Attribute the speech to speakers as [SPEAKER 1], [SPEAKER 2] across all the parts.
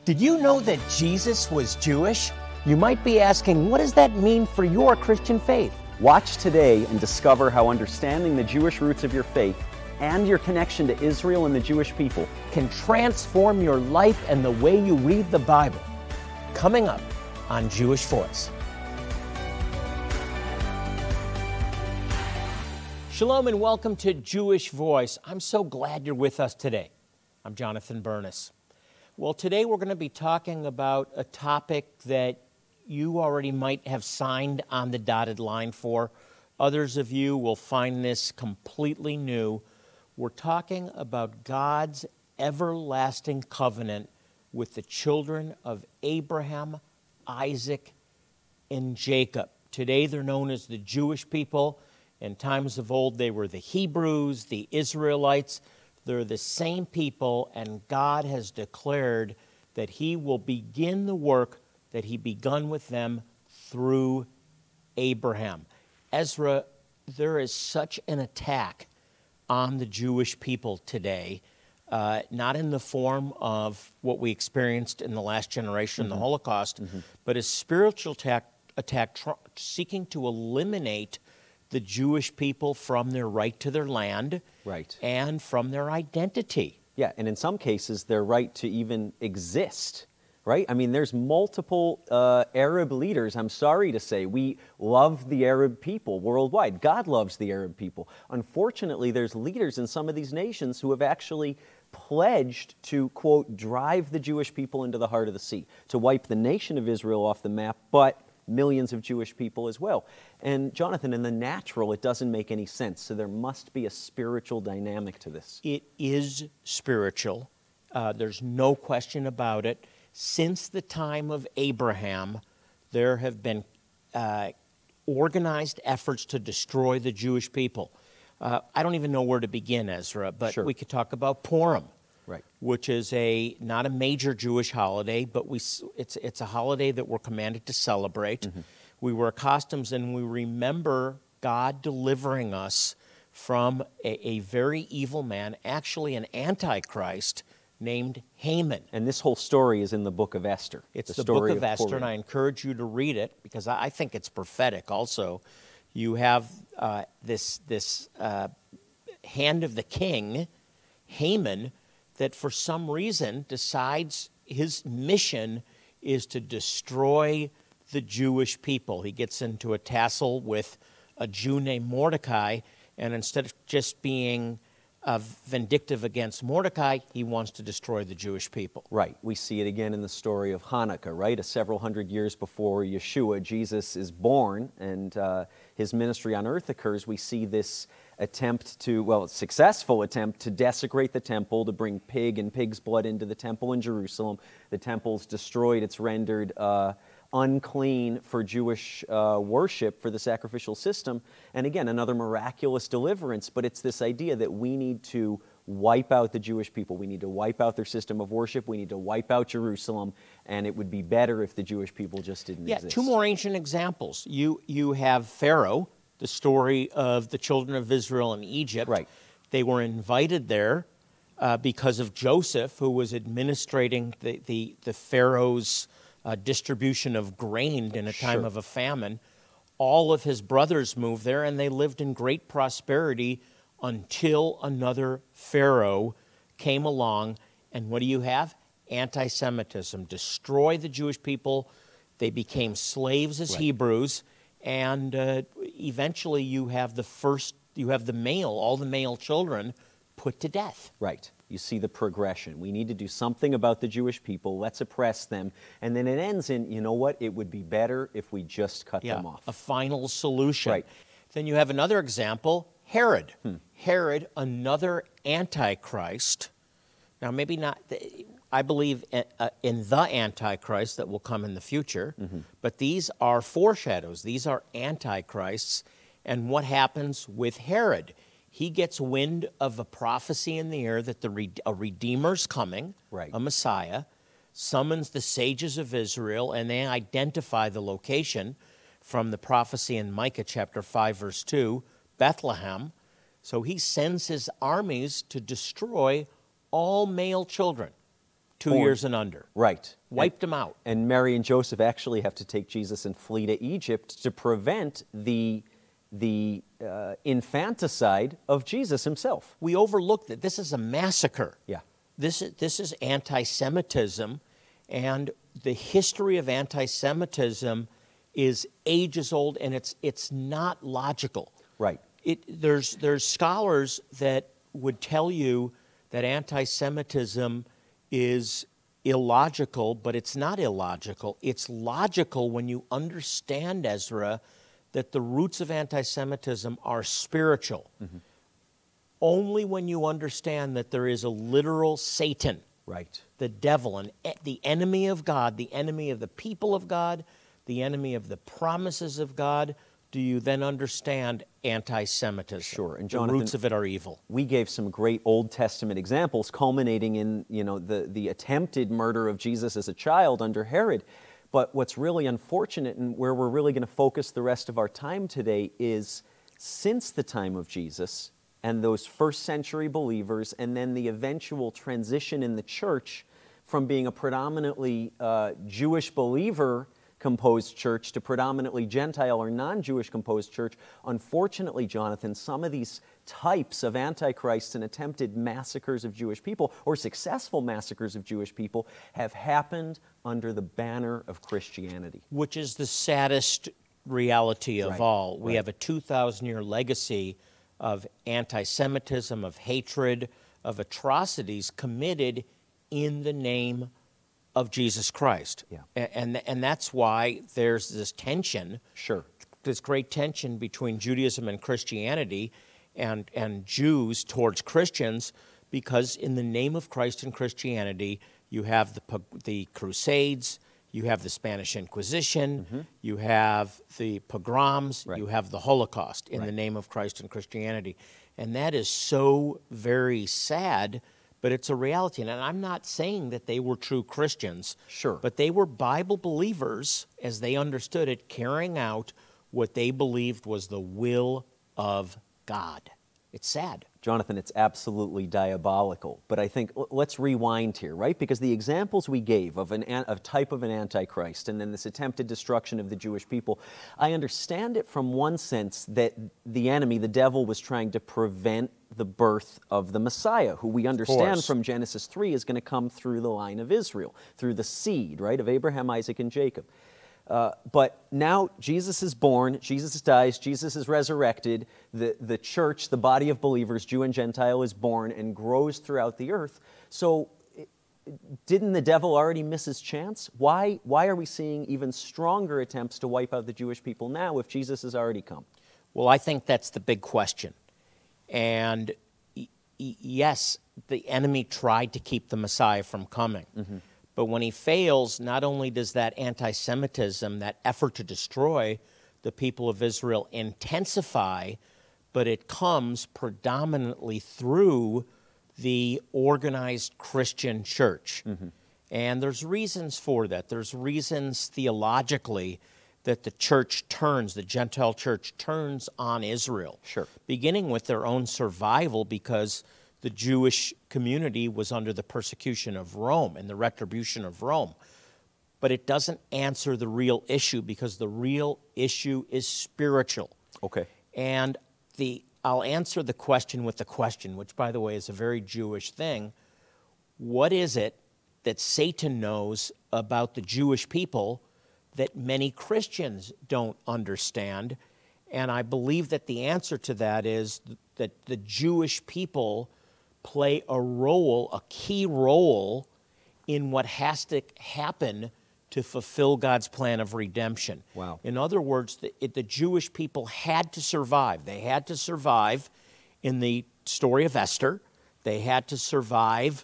[SPEAKER 1] Did you know that Jesus was Jewish? You might be asking, what does that mean for your Christian faith?
[SPEAKER 2] Watch today and discover how understanding the Jewish roots of your faith and your connection to Israel and the Jewish people
[SPEAKER 1] Can transform your life and the way you read the Bible. Coming up on Jewish Voice. Shalom and welcome to Jewish Voice. I'm so glad you're with us today. I'm Jonathan Bernis. Well, today we're going to be talking about a topic that you already might have signed on the dotted line for. Others of you will find this completely new. We're talking about God's everlasting covenant with the children of Abraham, Isaac, and Jacob. Today they're known as the Jewish people. In times of old, they were the Hebrews, the Israelites. They're the same people, and God has declared that He will begin the work that He begun with them through Abraham. Ezra, there is such an attack on the Jewish people today, not in the form of what we experienced in the last generation, the Holocaust, but a spiritual attack seeking to eliminate the Jewish people from their right to their land,
[SPEAKER 2] Right.
[SPEAKER 1] and from their identity.
[SPEAKER 2] Yeah, and in some cases, their right to even exist, right? I mean, there's multiple Arab leaders, I'm sorry to say. We love the Arab people worldwide. God loves the Arab people. Unfortunately, there's leaders in some of these nations who have actually pledged to, quote, drive the Jewish people into the heart of the sea, to wipe the nation of Israel off the map, but millions of Jewish people as well. And Jonathan, in the natural, it doesn't make any sense. So there must be a spiritual dynamic to this.
[SPEAKER 1] It is spiritual. There's no question about it. Since the time of Abraham, there have been organized efforts to destroy the Jewish people. I don't even know where to begin, Ezra, but
[SPEAKER 2] Sure.
[SPEAKER 1] we could talk about Purim.
[SPEAKER 2] Right.
[SPEAKER 1] Which is not a major Jewish holiday, but it's a holiday that we're commanded to celebrate. We wear costumes and we remember God delivering us from a very evil man, actually an antichrist named Haman.
[SPEAKER 2] And this whole story is in the book of Esther.
[SPEAKER 1] It's the book
[SPEAKER 2] story
[SPEAKER 1] of Esther,
[SPEAKER 2] Purim.
[SPEAKER 1] and I encourage you to read it because I think it's prophetic also. You have this hand of the king, Haman, that for some reason decides his mission is to destroy the Jewish people. He gets into a tussle with a Jew named Mordecai, and instead of just being vindictive against Mordecai, he wants to destroy the Jewish people.
[SPEAKER 2] Right. We see it again in the story of Hanukkah, right? Several hundred years before Yeshua, Jesus is born, and his ministry on earth occurs. We see this successful attempt to desecrate the temple, to bring pig and pig's blood into the temple in Jerusalem. The temple's destroyed. It's rendered unclean for Jewish worship, for the sacrificial system. And again, another miraculous deliverance, but it's this idea that we need to wipe out the Jewish people. We need to wipe out their system of worship. We need to wipe out Jerusalem, and it would be better if the Jewish people just didn't exist.
[SPEAKER 1] Two more ancient examples. You have Pharaoh, the story of the children of Israel in Egypt.
[SPEAKER 2] Right.
[SPEAKER 1] They were invited there because of Joseph, who was administrating the Pharaoh's distribution of grain in a time
[SPEAKER 2] Sure.
[SPEAKER 1] of a famine. All of his brothers moved there, and they lived in great prosperity until another Pharaoh came along. And what do you have? Anti-Semitism. Destroy the Jewish people. They became slaves as
[SPEAKER 2] Right.
[SPEAKER 1] Hebrews. And eventually you have all the male children put to death.
[SPEAKER 2] Right. You see the progression. We need to do something about the Jewish people. Let's oppress them. And then it ends in, you know what? It would be better if we just cut them off.
[SPEAKER 1] A final solution.
[SPEAKER 2] Right.
[SPEAKER 1] Then you have another example, Herod. Herod, another antichrist. Now, maybe not, I believe in the antichrist that will come in the future, but these are foreshadows. These are antichrists. And what happens with Herod? He gets wind of a prophecy in the air that a Redeemer's coming,
[SPEAKER 2] Right.
[SPEAKER 1] a Messiah, summons the sages of Israel, and they identify the location from the prophecy in Micah chapter 5, verse 2, Bethlehem. So he sends his armies to destroy all male children 2 years and under.
[SPEAKER 2] Right.
[SPEAKER 1] Wiped them out.
[SPEAKER 2] And Mary and Joseph actually have to take Jesus and flee to Egypt to prevent the infanticide of Jesus himself.
[SPEAKER 1] We overlooked that this is a massacre.
[SPEAKER 2] Yeah.
[SPEAKER 1] This is anti-Semitism, and the history of anti-Semitism is ages old, and it's not logical.
[SPEAKER 2] Right.
[SPEAKER 1] There's scholars that would tell you that anti-Semitism is illogical, but it's not illogical. It's logical when you understand, Ezra, that the roots of anti-Semitism are spiritual. Mm-hmm. Only when you understand that there is a literal Satan,
[SPEAKER 2] right,
[SPEAKER 1] the devil, and the enemy of God, the enemy of the people of God, the enemy of the promises of God, do you then understand anti-Semitism.
[SPEAKER 2] Sure. And
[SPEAKER 1] Jonathan, the roots of it are evil.
[SPEAKER 2] We gave some great Old Testament examples culminating in, the attempted murder of Jesus as a child under Herod. But what's really unfortunate, and where we're really going to focus the rest of our time today, is since the time of Jesus and those first century believers, and then the eventual transition in the church from being a predominantly Jewish believer composed church to predominantly Gentile or non-Jewish composed church, unfortunately, Jonathan, some of these types of antichrists and attempted massacres of Jewish people, or successful massacres of Jewish people, have happened under the banner of Christianity.
[SPEAKER 1] Which is the saddest reality of all. We have a 2,000-year legacy of anti-Semitism, of hatred, of atrocities committed in the name of Jesus Christ.
[SPEAKER 2] Yeah.
[SPEAKER 1] And that's why there's this tension,
[SPEAKER 2] sure,
[SPEAKER 1] this great tension between Judaism and Christianity, and Jews towards Christians, because in the name of Christ and Christianity, you have the Crusades, you have the Spanish Inquisition, mm-hmm. you have the pogroms, you have the Holocaust in the name of Christ and Christianity. And that is so very sad, but it's a reality. And I'm not saying that they were true Christians.
[SPEAKER 2] Sure.
[SPEAKER 1] But they were Bible believers, as they understood it, carrying out what they believed was the will of God. It's sad.
[SPEAKER 2] Jonathan, it's absolutely diabolical. But I think, let's rewind here, right? Because the examples we gave of a type of an antichrist and then this attempted destruction of the Jewish people, I understand it from one sense that the enemy, the devil, was trying to prevent the birth of the Messiah, who we understand from Genesis 3 is going to come through the line of Israel, through the seed, right, of Abraham, Isaac, and Jacob. But now Jesus is born, Jesus dies, Jesus is resurrected, the church, the body of believers, Jew and Gentile, is born and grows throughout the earth. So didn't the devil already miss his chance? Why are we seeing even stronger attempts to wipe out the Jewish people now if Jesus has already come?
[SPEAKER 1] Well, I think that's the big question. And yes, the enemy tried to keep the Messiah from coming. Mm-hmm. But when he fails, not only does that anti-Semitism, that effort to destroy the people of Israel, intensify, but it comes predominantly through the organized Christian church. Mm-hmm. And there's reasons for that. There's reasons theologically that the church turns, the Gentile church turns on Israel.
[SPEAKER 2] Sure.
[SPEAKER 1] Beginning with their own survival, because the Jewish community was under the persecution of Rome and the retribution of Rome. But it doesn't answer the real issue, because the real issue is spiritual.
[SPEAKER 2] Okay.
[SPEAKER 1] And I'll answer the question with the question, which, by the way, is a very Jewish thing. What is it that Satan knows about the Jewish people that many Christians don't understand? And I believe that the answer to that is that the Jewish people play a key role in what has to happen to fulfill God's plan of redemption.
[SPEAKER 2] Wow.
[SPEAKER 1] In other words, the Jewish people had to survive. They had to survive in the story of Esther. They had to survive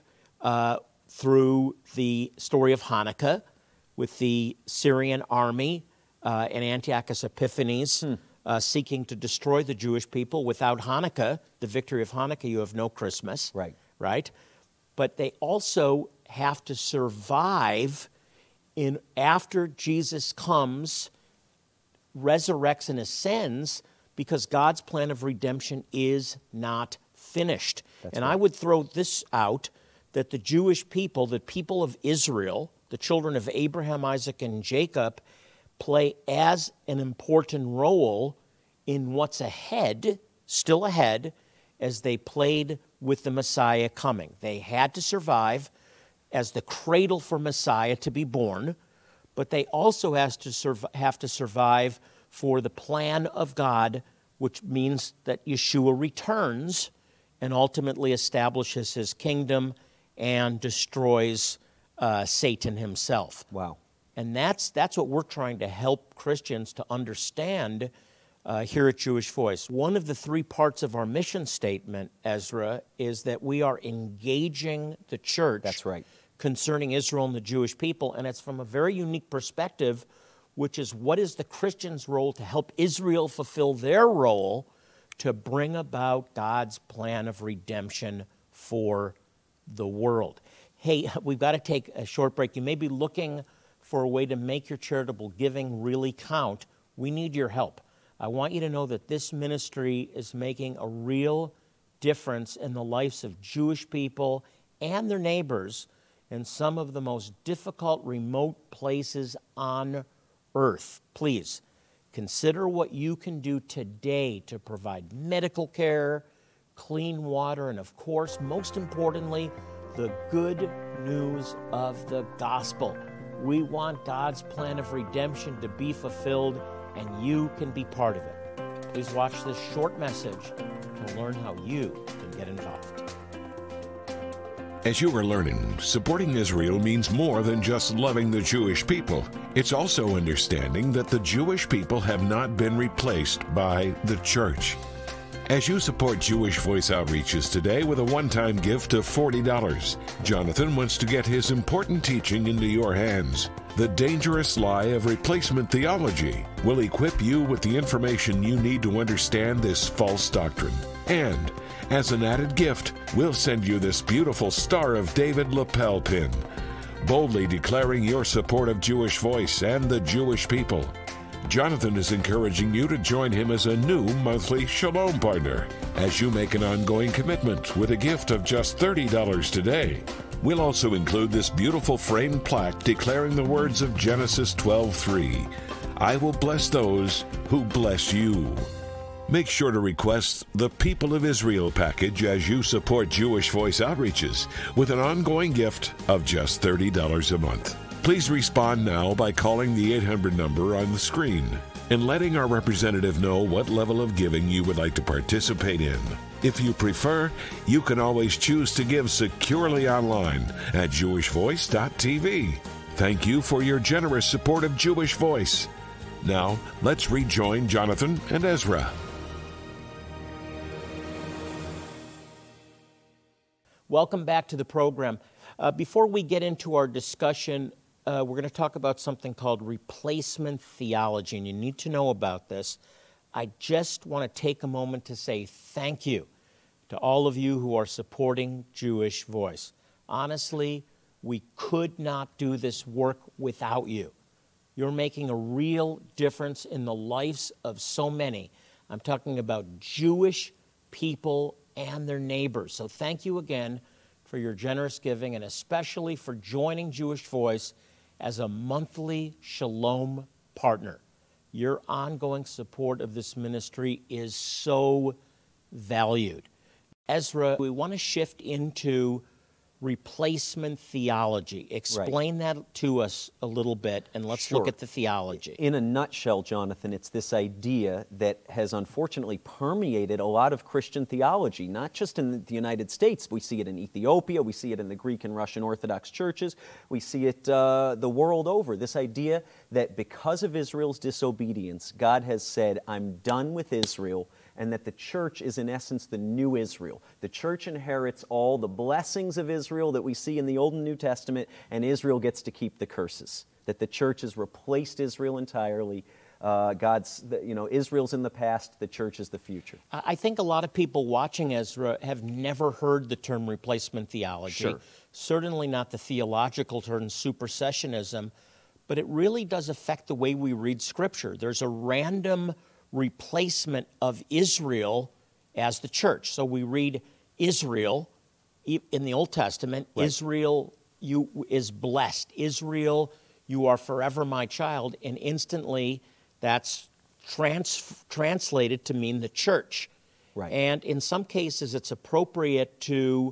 [SPEAKER 1] through the story of Hanukkah with the Syrian army and Antiochus Epiphanes seeking to destroy the Jewish people. Without Hanukkah, the victory of Hanukkah, you have no Christmas.
[SPEAKER 2] Right.
[SPEAKER 1] Right? But they also have to survive after Jesus comes, resurrects, and ascends, because God's plan of redemption is not finished. And I would throw this out, that the Jewish people, the people of Israel, the children of Abraham, Isaac, and Jacob, play as an important role in what's ahead, still ahead, as they played with the Messiah coming. They had to survive as the cradle for Messiah to be born, but they also have to survive for the plan of God, which means that Yeshua returns and ultimately establishes his kingdom and destroys Satan himself.
[SPEAKER 2] Wow.
[SPEAKER 1] And that's what we're trying to help Christians to understand here at Jewish Voice. One of the three parts of our mission statement, Ezra, is that we are engaging the church.
[SPEAKER 2] That's right.
[SPEAKER 1] Concerning Israel and the Jewish people, and it's from a very unique perspective, which is what is the Christian's role to help Israel fulfill their role to bring about God's plan of redemption for the world. Hey, we've got to take a short break. You may be looking for a way to make your charitable giving really count. We need your help. I want you to know that this ministry is making a real difference in the lives of Jewish people and their neighbors in some of the most difficult, remote places on earth. Please, consider what you can do today to provide medical care, clean water, and of course, most importantly, the good news of the gospel. We want God's plan of redemption to be fulfilled, and you can be part of it. Please watch this short message to learn how you can get involved.
[SPEAKER 3] As you are learning, supporting Israel means more than just loving the Jewish people. It's also understanding that the Jewish people have not been replaced by the church. As you support Jewish Voice Outreaches today with a one-time gift of $40, Jonathan wants to get his important teaching into your hands. The dangerous lie of replacement theology will equip you with the information you need to understand this false doctrine. And as an added gift, we'll send you this beautiful Star of David lapel pin, boldly declaring your support of Jewish Voice and the Jewish people. Jonathan is encouraging you to join him as a new monthly Shalom partner as you make an ongoing commitment with a gift of just $30 today. We'll also include this beautiful framed plaque declaring the words of Genesis 12:3, "I will bless those who bless you." Make sure to request the People of Israel package as you support Jewish Voice Outreaches with an ongoing gift of just $30 a month. Please respond now by calling the 800 number on the screen and letting our representative know what level of giving you would like to participate in. If you prefer, you can always choose to give securely online at jewishvoice.tv. Thank you for your generous support of Jewish Voice. Now, let's rejoin Jonathan and Ezra.
[SPEAKER 1] Welcome back to the program. Before we get into our discussion, we're going to talk about something called replacement theology, and you need to know about this. I just want to take a moment to say thank you to all of you who are supporting Jewish Voice. Honestly, we could not do this work without you. You're making a real difference in the lives of so many. I'm talking about Jewish people and their neighbors. So thank you again for your generous giving, and especially for joining Jewish Voice as a monthly Shalom partner. Your ongoing support of this ministry is so valued. Ezra, we want to shift into replacement theology. Explain that to us a little bit, and let's look at the theology.
[SPEAKER 2] In a nutshell, Jonathan, it's this idea that has unfortunately permeated a lot of Christian theology, not just in the United States. We see it in Ethiopia, we see it in the Greek and Russian Orthodox churches, we see it the world over. This idea that because of Israel's disobedience, God has said, I'm done with Israel, and that the church is in essence the new Israel. The church inherits all the blessings of Israel that we see in the Old and New Testament, and Israel gets to keep the curses. That the church has replaced Israel entirely. Israel's in the past, the church is the future.
[SPEAKER 1] I think a lot of people watching Ezra have never heard the term replacement theology.
[SPEAKER 2] Sure.
[SPEAKER 1] Certainly not the theological term supersessionism, but it really does affect the way we read Scripture. There's a random replacement of Israel as the church. So we read Israel in the Old Testament,
[SPEAKER 2] Right.
[SPEAKER 1] Israel is blessed. Israel, you are forever my child, and instantly that's translated to mean the church.
[SPEAKER 2] Right.
[SPEAKER 1] And in some cases, it's appropriate to,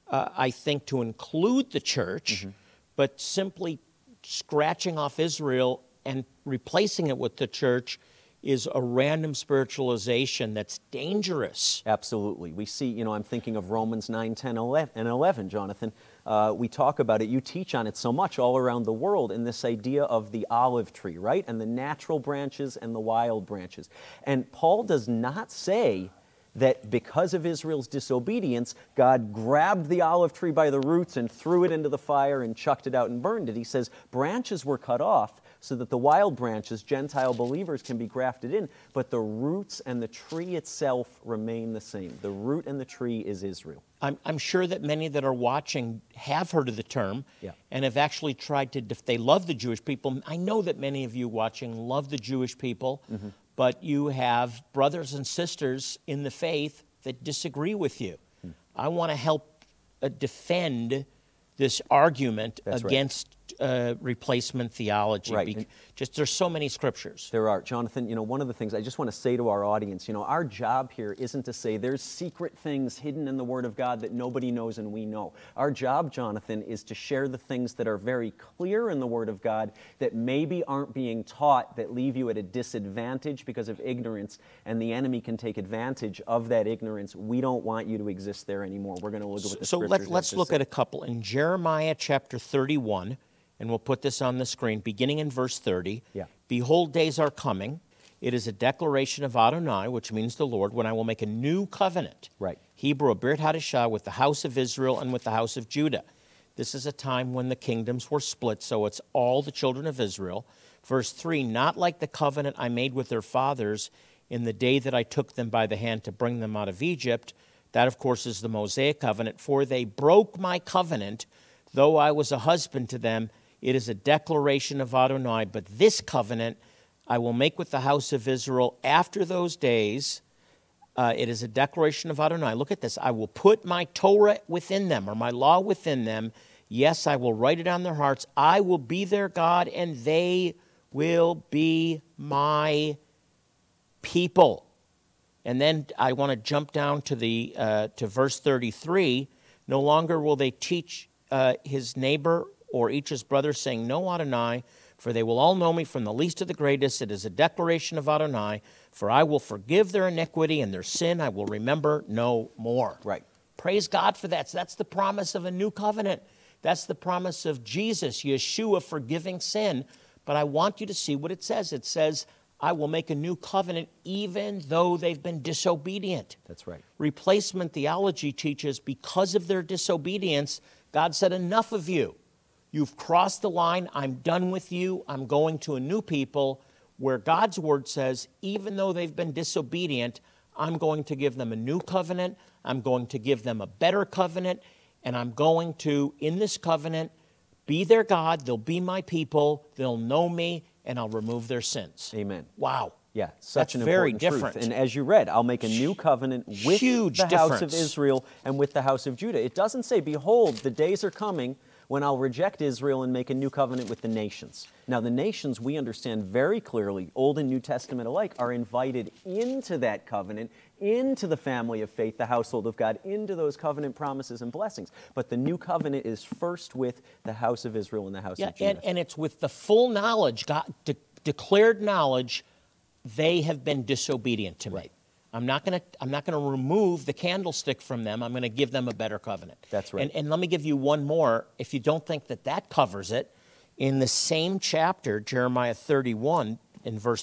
[SPEAKER 1] I think, to include the church, but simply scratching off Israel and replacing it with the church is a random spiritualization that's dangerous.
[SPEAKER 2] Absolutely. We see, I'm thinking of Romans 9, 10, 11, and 11, Jonathan. We talk about it. You teach on it so much all around the world in this idea of the olive tree, right? And the natural branches and the wild branches. And Paul does not say that because of Israel's disobedience, God grabbed the olive tree by the roots and threw it into the fire and chucked it out and burned it. He says branches were cut off so that the wild branches, Gentile believers, can be grafted in, but the roots and the tree itself remain the same. The root and the tree is Israel.
[SPEAKER 1] I'm sure that many that are watching have heard of the term
[SPEAKER 2] Yeah.
[SPEAKER 1] and have actually tried to, if they love the Jewish people. I know that many of you watching love the Jewish people, but you have brothers and sisters in the faith that disagree with you. I want to help defend this argument
[SPEAKER 2] That's right.
[SPEAKER 1] against replacement theology.
[SPEAKER 2] Right.
[SPEAKER 1] Just there's so many scriptures.
[SPEAKER 2] There are. Jonathan, one of the things I just want to say to our audience, our job here isn't to say there's secret things hidden in the Word of God that nobody knows and we know. Our job, Jonathan, is to share the things that are very clear in the Word of God that maybe aren't being taught, that leave you at a disadvantage because of ignorance, and the enemy can take advantage of that ignorance. We don't want you to exist there anymore. We're going to look at what the
[SPEAKER 1] So
[SPEAKER 2] Scriptures
[SPEAKER 1] let's
[SPEAKER 2] have to
[SPEAKER 1] look
[SPEAKER 2] say.
[SPEAKER 1] at a couple. In Jeremiah chapter 31, and we'll put this on the screen, beginning in verse 30.
[SPEAKER 2] Yeah.
[SPEAKER 1] Behold, days are coming. It is a declaration of Adonai, which means the Lord, when I will make a new covenant.
[SPEAKER 2] Right.
[SPEAKER 1] Hebrew, Brit Hadashah, with the house of Israel and with the house of Judah. This is a time when the kingdoms were split, so it's all the children of Israel. Verse 3, not like the covenant I made with their fathers in the day that I took them by the hand to bring them out of Egypt. That, of course, is the Mosaic covenant. For they broke my covenant, though I was a husband to them. It is a declaration of Adonai. But this covenant I will make with the house of Israel after those days. It is a declaration of Adonai. Look at this. I will put my Torah within them, or my law within them. Yes, I will write it on their hearts. I will be their God, and they will be my people. And then I want to jump down to to verse 33. No longer will they teach his neighbor or each his brother, saying, Know Adonai, for they will all know me from the least to the greatest. It is a declaration of Adonai, for I will forgive their iniquity, and their sin I will remember no more.
[SPEAKER 2] Right.
[SPEAKER 1] Praise God for that. So that's the promise of a new covenant. That's the promise of Jesus, Yeshua, forgiving sin. But I want you to see what it says. It says, I will make a new covenant even though they've been disobedient.
[SPEAKER 2] That's right.
[SPEAKER 1] Replacement theology teaches because of their disobedience, God said, enough of you. You've crossed the line. I'm done with you. I'm going to a new people, where God's word says, even though they've been disobedient, I'm going to give them a new covenant. I'm going to give them a better covenant. And I'm going to, in this covenant, be their God. They'll be my people. They'll know me, and I'll remove their sins.
[SPEAKER 2] Amen.
[SPEAKER 1] Wow.
[SPEAKER 2] Yeah, such
[SPEAKER 1] That's
[SPEAKER 2] an
[SPEAKER 1] very
[SPEAKER 2] important
[SPEAKER 1] different.
[SPEAKER 2] truth. And as you read, I'll make a new covenant with
[SPEAKER 1] Huge
[SPEAKER 2] the house of
[SPEAKER 1] difference.
[SPEAKER 2] Israel and with the house of Judah. It doesn't say, behold, the days are coming when I'll reject Israel and make a new covenant with the nations. Now, the nations, we understand very clearly, Old and New Testament alike, are invited into that covenant, into the family of faith, the household of God, into those covenant promises and blessings. But the new covenant is first with the house of Israel and the house of Judah.
[SPEAKER 1] And it's with the full knowledge, God, declared knowledge, they have been disobedient to me.
[SPEAKER 2] Right.
[SPEAKER 1] I'm not going to remove the candlestick from them. I'm going to give them a better covenant.
[SPEAKER 2] That's right.
[SPEAKER 1] And let me give you one more. If you don't think that covers it, in the same chapter, Jeremiah 31, in verse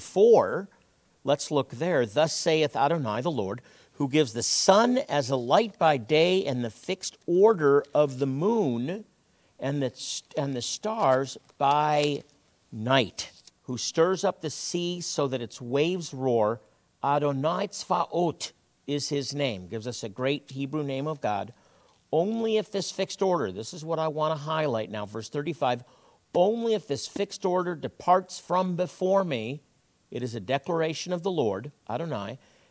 [SPEAKER 1] 34, let's look there. Thus saith Adonai the Lord, who gives the sun as a light by day and the fixed order of the moon and the stars by night, who stirs up the sea so that its waves roar. Adonai Tzvaot is his name. Gives us a great Hebrew name of God. Only if this fixed order, this is what I want to highlight now, verse 35, only if this fixed order departs from before me, it is a declaration of the Lord, Adonai,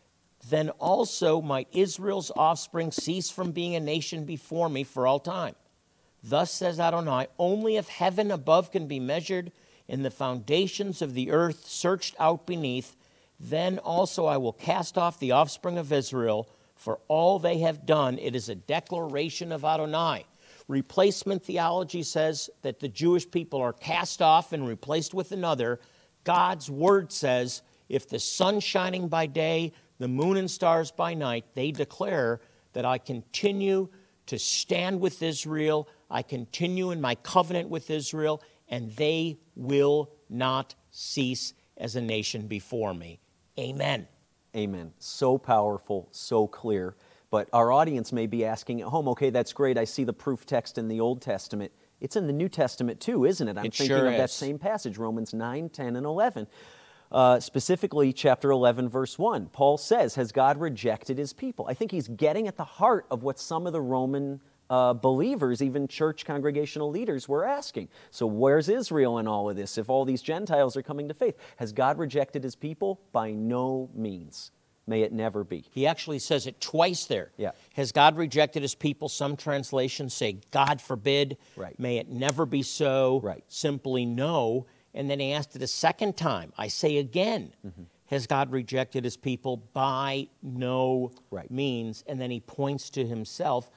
[SPEAKER 1] then also might Israel's offspring cease from being a nation before me for all time. Thus says Adonai, only if heaven above can be measured and the foundations of the earth searched out beneath, then also I will cast off the offspring of Israel for all they have done. It is a declaration of Adonai. Replacement theology says that the Jewish people are cast off and replaced with another. God's word says, if the sun's shining by day, the moon and stars by night, they declare that I continue to stand with Israel, I continue in my covenant with Israel, and they will not cease as a nation before me. Amen.
[SPEAKER 2] Amen. So powerful, so clear. But our audience may be asking at home, okay, that's great. I see the proof text in the Old Testament. It's in the New Testament too, isn't it? I'm thinking
[SPEAKER 1] sure
[SPEAKER 2] of that
[SPEAKER 1] is.
[SPEAKER 2] same passage, Romans 9, 10, and 11. Specifically, chapter 11, verse 1. Paul says, has God rejected his people? I think he's getting at the heart of what some of the Roman believers, even church congregational leaders, were asking. So where's Israel in all of this if all these Gentiles are coming to faith? Has God rejected his people? By no means. May it never be.
[SPEAKER 1] He actually says it twice there.
[SPEAKER 2] Yeah.
[SPEAKER 1] Has God rejected his people? Some translations say, God forbid.
[SPEAKER 2] Right.
[SPEAKER 1] May it never be so.
[SPEAKER 2] Right.
[SPEAKER 1] Simply no. And then he asked it a second time. I say again, has God rejected his people? By no means. And then he points to himself.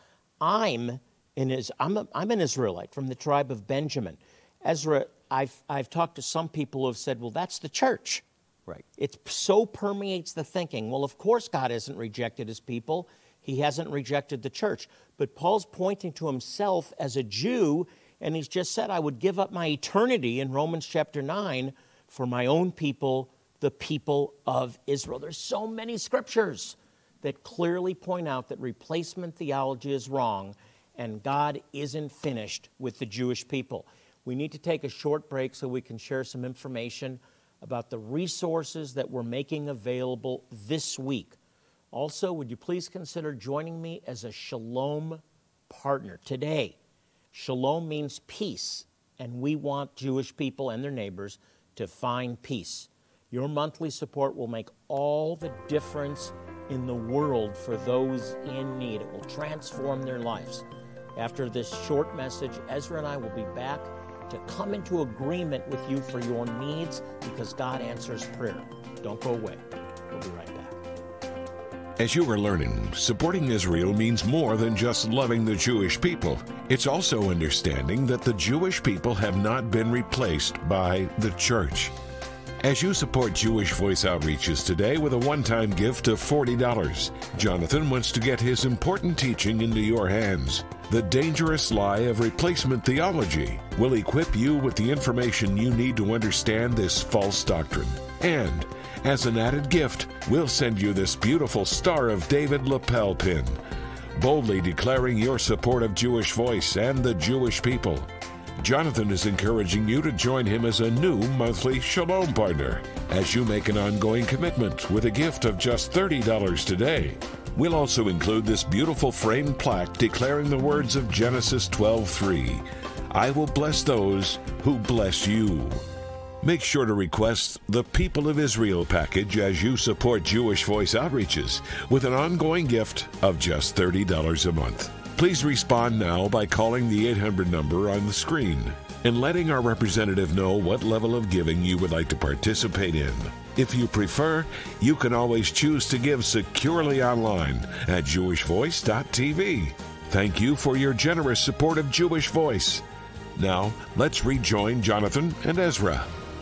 [SPEAKER 1] I'm an Israelite from the tribe of Benjamin. Ezra, I've talked to some people who have said, well, that's the church.
[SPEAKER 2] Right.
[SPEAKER 1] It so permeates the thinking. Well, of course God hasn't rejected his people. He hasn't rejected the church. But Paul's pointing to himself as a Jew, and he's just said, I would give up my eternity in Romans chapter 9 for my own people, the people of Israel. There's so many scriptures that clearly point out that replacement theology is wrong and God isn't finished with the Jewish people. We need to take a short break so we can share some information about the resources that we're making available this week. Also, would you please consider joining me as a Shalom partner today? Shalom means peace, and we want Jewish people and their neighbors to find peace. Your monthly support will make all the difference in the world for those in need. It will transform their lives. After this short message, Ezra and I will be back to come into agreement with you for your needs because God answers prayer. Don't go away. We'll be right back.
[SPEAKER 3] As you are learning, supporting Israel means more than just loving the Jewish people. It's also understanding that the Jewish people have not been replaced by the church. As you support Jewish Voice Outreaches today with a one-time gift of $40, Jonathan wants to get his important teaching into your hands. The Dangerous Lie of Replacement Theology will equip you with the information you need to understand this false doctrine. And, as an added gift, we'll send you this beautiful Star of David lapel pin, boldly declaring your support of Jewish Voice and the Jewish people. Jonathan is encouraging you to join him as a new monthly Shalom partner as you make an ongoing commitment with a gift of just $30 today. We'll also include this beautiful framed plaque declaring the words of Genesis 12:3. I will bless those who bless you. Make sure to request the People of Israel package as you support Jewish Voice Outreaches with an ongoing gift of just $30 a month. Please respond now by calling the 800 number on the screen and letting our representative know what level of giving you would like to participate in. If you prefer, you can always choose to give securely online at jewishvoice.tv. Thank you for your generous support of Jewish Voice. Now, let's rejoin Jonathan and Ezra.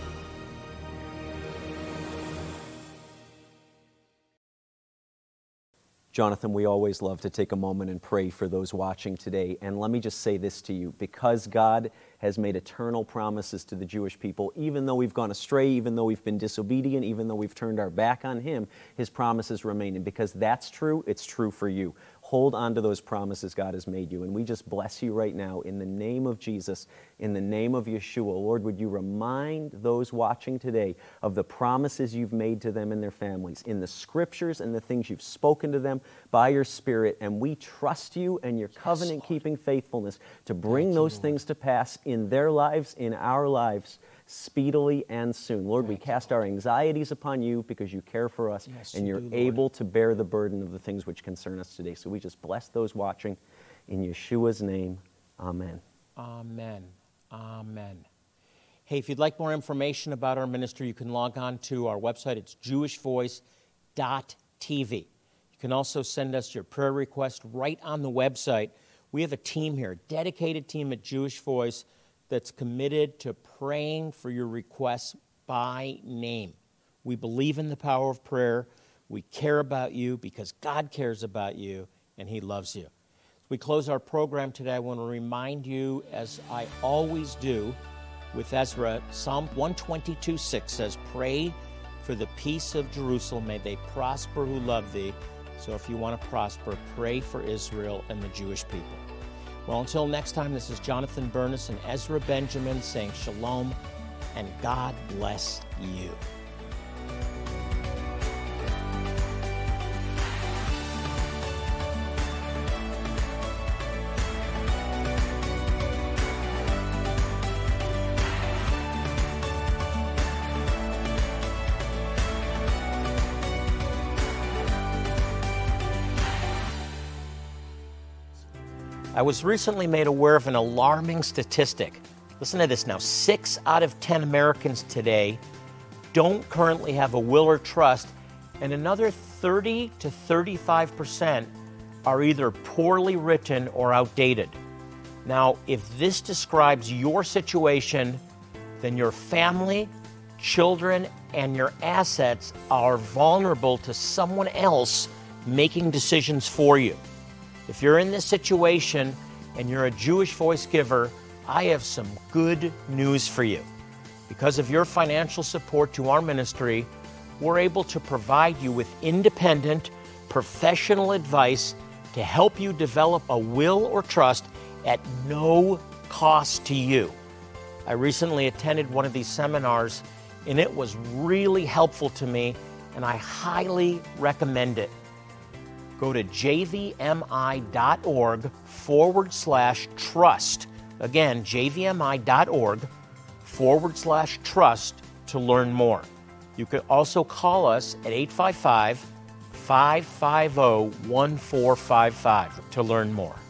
[SPEAKER 2] Jonathan, we always love to take a moment and pray for those watching today. And let me just say this to you. Because God has made eternal promises to the Jewish people, even though we've gone astray, even though we've been disobedient, even though we've turned our back on Him, His promises remain. And because that's true, it's true for you. Hold on to those promises God has made you. And we just bless you right now in the name of Jesus, in the name of Yeshua. Lord, would you remind those watching today of the promises you've made to them and their families in the scriptures and the things you've spoken to them by your Spirit. And we trust you and your covenant-keeping faithfulness to bring those things to pass in their lives, in our lives. speedily and soon. Lord, we cast our anxieties upon you because you care for us,
[SPEAKER 1] Yes,
[SPEAKER 2] and
[SPEAKER 1] you
[SPEAKER 2] you're
[SPEAKER 1] do, Lord.
[SPEAKER 2] able to bear the burden of the things which concern us today. So we just bless those watching in Yeshua's name. Amen.
[SPEAKER 1] Amen. Amen. Hey, if you'd like more information about our ministry, you can log on to our website. It's jewishvoice.tv. You can also send us your prayer request right on the website. We have a team here, a dedicated team at Jewish Voice that's committed to praying for your requests by name. We believe in the power of prayer. We care about you because God cares about you and He loves you. As we close our program today, I want to remind you, as I always do with Ezra, Psalm 122:6 says, "Pray for the peace of Jerusalem. May they prosper who love thee." So if you want to prosper, pray for Israel and the Jewish people. Well, until next time, this is Jonathan Bernis and Ezra Benjamin saying shalom and God bless you. I was recently made aware of an alarming statistic. Listen to this now. 6 out of 10 Americans today don't currently have a will or trust, and another 30 to 35% are either poorly written or outdated. Now, if this describes your situation, then your family, children, and your assets are vulnerable to someone else making decisions for you. If you're in this situation and you're a Jewish Voice giver, I have some good news for you. Because of your financial support to our ministry, we're able to provide you with independent, professional advice to help you develop a will or trust at no cost to you. I recently attended one of these seminars, and it was really helpful to me, and I highly recommend it. Go to jvmi.org/trust. Again, jvmi.org/trust to learn more. You could also call us at 855-550-1455 to learn more.